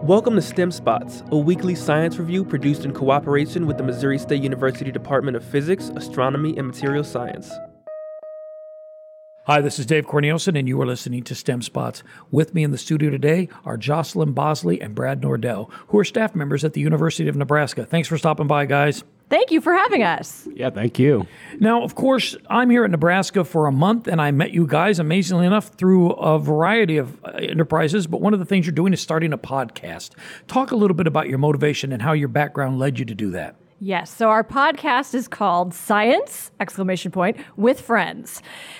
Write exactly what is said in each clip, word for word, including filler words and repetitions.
Welcome to STEM Spots, a weekly science review produced in cooperation with the Missouri State University Department of Physics, Astronomy, and Material Science. Hi, this is Dave Cornelison, and you are listening to STEM Spots. With me in the studio today are Jocelyn Bosley and Brad Nordell, who are staff members at the University of Nebraska. Thanks for stopping by, guys. Thank you for having us. Yeah, thank you. Now, of course, I'm here at Nebraska for a month, and I met you guys, amazingly enough, through a variety of uh, enterprises, but one of the things you're doing is starting a podcast. Talk a little bit about your motivation and how your background led you to do that. Yes, so our podcast is called Science, exclamation point, with Friends.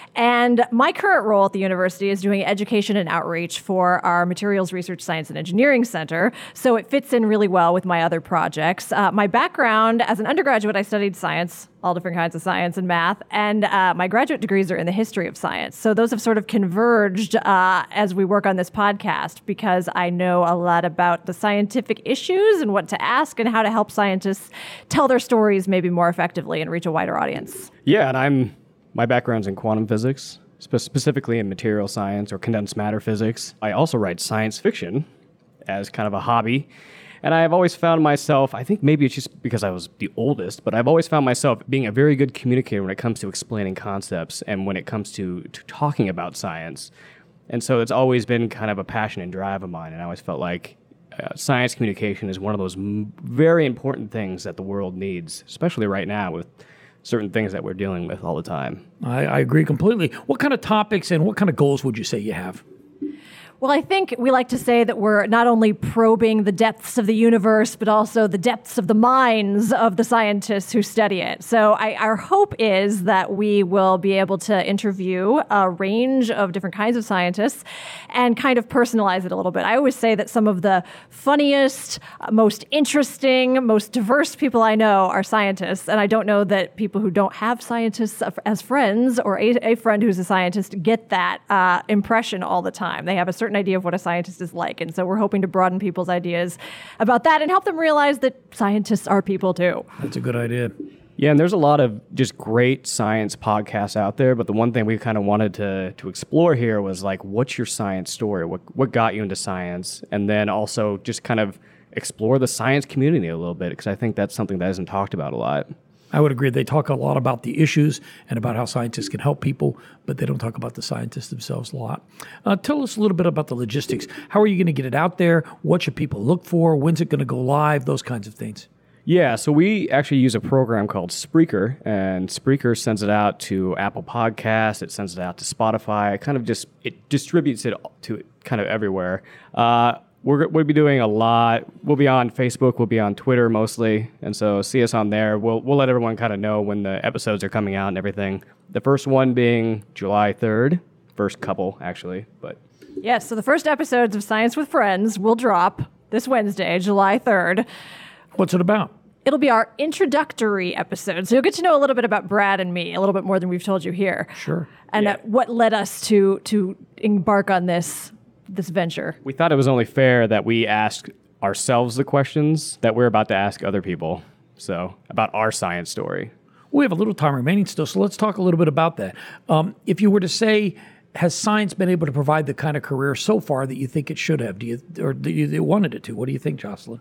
And my current role at the university is doing education and outreach for our Materials Research Science and Engineering Center, so it fits in really well with my other projects. Uh, my background, as an undergraduate, I studied science, all different kinds of science and math, and uh, my graduate degrees are in the history of science. So those have sort of converged uh, as we work on this podcast, because I know a lot about the scientific issues and what to ask and how to help scientists tell their stories maybe more effectively and reach a wider audience. Yeah, and I'm my background's in quantum physics, spe- specifically in material science or condensed matter physics. I also write science fiction as kind of a hobby. And I've always found myself, I think maybe it's just because I was the oldest, but I've always found myself being a very good communicator when it comes to explaining concepts and when it comes to, to talking about science. And so it's always been kind of a passion and drive of mine. And I always felt like uh, science communication is one of those m- very important things that the world needs, especially right now with certain things that we're dealing with all the time. I, I agree completely. What kind of topics and what kind of goals would you say you have? Well, I think we like to say that we're not only probing the depths of the universe, but also the depths of the minds of the scientists who study it. So I, our hope is that we will be able to interview a range of different kinds of scientists and kind of personalize it a little bit. I always say that some of the funniest, most interesting, most diverse people I know are scientists. And I don't know that people who don't have scientists as friends or a, a friend who's a scientist get that uh, impression all the time. They have a certain idea of what a scientist is like. And so we're hoping to broaden people's ideas about that and help them realize that scientists are people too. That's a good idea. Yeah, and there's a lot of just great science podcasts out there, but the one thing we kind of wanted to to explore here was like, what's your science story? What what got you into science? And then also just kind of explore the science community a little bit, because I think that's something that isn't talked about a lot. I would agree. They talk a lot about the issues and about how scientists can help people, but they don't talk about the scientists themselves a lot. Uh, tell us a little bit about the logistics. How are you going to get it out there? What should people look for? When's it going to go live? Those kinds of things. Yeah, so we actually use a program called Spreaker, and Spreaker sends it out to Apple Podcasts. It sends it out to Spotify. It kind of just, it distributes it to kind of everywhere. Uh, We're, we'll be doing a lot. We'll be on Facebook. We'll be on Twitter mostly. And so see us on there. We'll we'll let everyone kind of know when the episodes are coming out and everything. The first one being July third. First couple, actually. But Yes, so the first episodes of Science with Friends will drop this Wednesday, July third. What's it about? It'll be our introductory episode. So you'll get to know a little bit about Brad and me, a little bit more than we've told you here. Sure. And Yeah. uh, what led us to to embark on this this venture. we thought it was only fair that we ask ourselves the questions that we're about to ask other people. So about our science story. We have a little time remaining still, so let's talk a little bit about that. Um, if you were to say, has science been able to provide the kind of career so far that you think it should have? Do you, or do you wanted it to? What do you think, Jocelyn?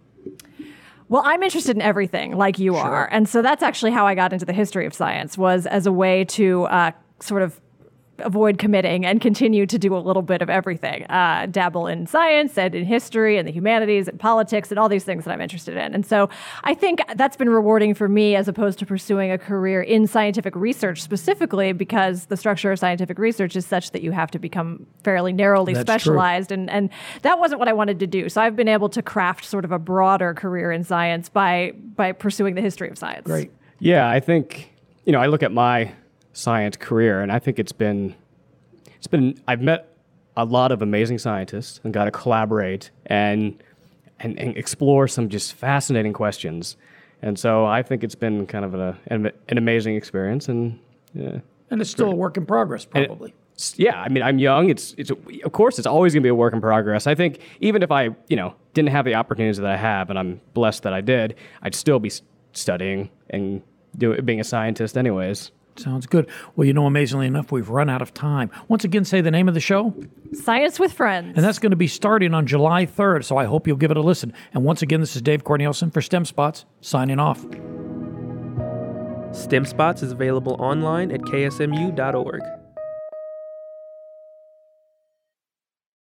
Well, I'm interested in everything, like you Sure. are. And so that's actually how I got into the history of science, was as a way to uh, sort of avoid committing and continue to do a little bit of everything, uh, dabble in science and in history and the humanities and politics and all these things that I'm interested in. And so I think that's been rewarding for me as opposed to pursuing a career in scientific research specifically, because the structure of scientific research is such that you have to become fairly narrowly That's specialized. And, and that wasn't what I wanted to do. So I've been able to craft sort of a broader career in science by, by pursuing the history of science. Great. Yeah, I think, you know, I look at my science career, and I think it's been, it's been, I've met a lot of amazing scientists and got to collaborate and, and and explore some just fascinating questions. And so I think it's been kind of a, an, an amazing experience, and yeah. And it's still a work in progress, And it- probably. yeah, I mean, I'm young. It's it's of course it's always going to be a work in progress. I think even if I, you know, didn't have the opportunities that I have, and I'm blessed that I did, I'd still be s- studying and do, being a scientist anyways. Sounds good. Well, you know, amazingly enough, we've run out of time. Once again, say the name of the show. Science with Friends. And that's going to be starting on July third, so I hope you'll give it a listen. And once again, this is Dave Cornelison for STEM Spots, signing off. STEM Spots is available online at k s m u dot org.